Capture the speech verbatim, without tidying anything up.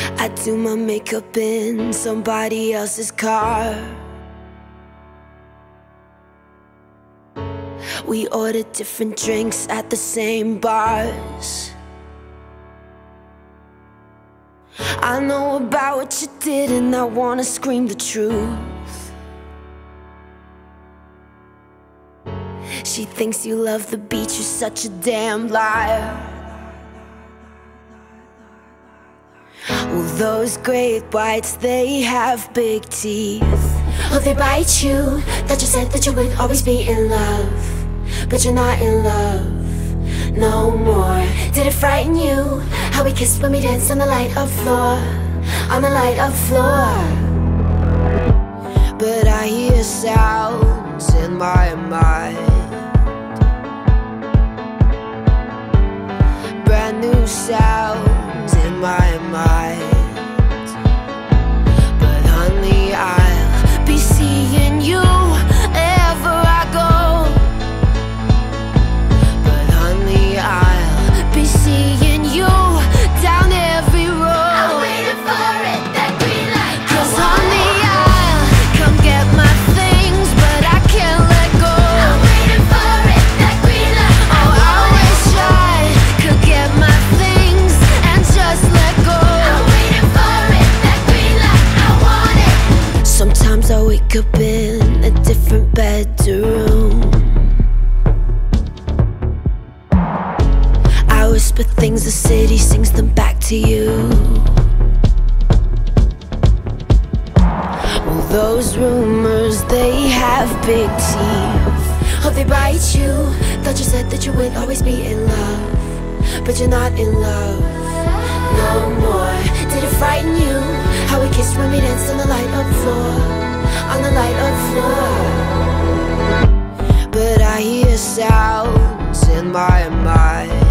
I do my makeup in somebody else's car. We order different drinks at the same bars. I know about what you did and I wanna scream the truth. She thinks you love the beach, you're such a damn liar. Well, those great whites, they have big teeth. Oh, they bite you. That you said that you would always be in love, but you're not in love no more. Did it frighten you how we kissed when we danced on the light of floor, on the light of floor? But I hear sounds in my mind, brand new sounds in my mind. But honey, I'll be seeing you wherever I go. But honey, I'll be seeing you down every road. I'm waiting for it, that green light. 'Cause honey, I'll come get my things, but I can't let go. I'm waiting for it, that green light. Oh, I wish I could get my things and just let go. I'm waiting for it, that green light. I want it. Sometimes I wake up in a different bedroom. I whisper things, the city sings them back to you. Well, those rumors, they have big teeth. Oh, they bite you. Thought you said that you would always be in love, but you're not in love no more. Did it frighten you how we kissed when we danced on the light of floor, on the light of floor? But I hear sounds in my mind,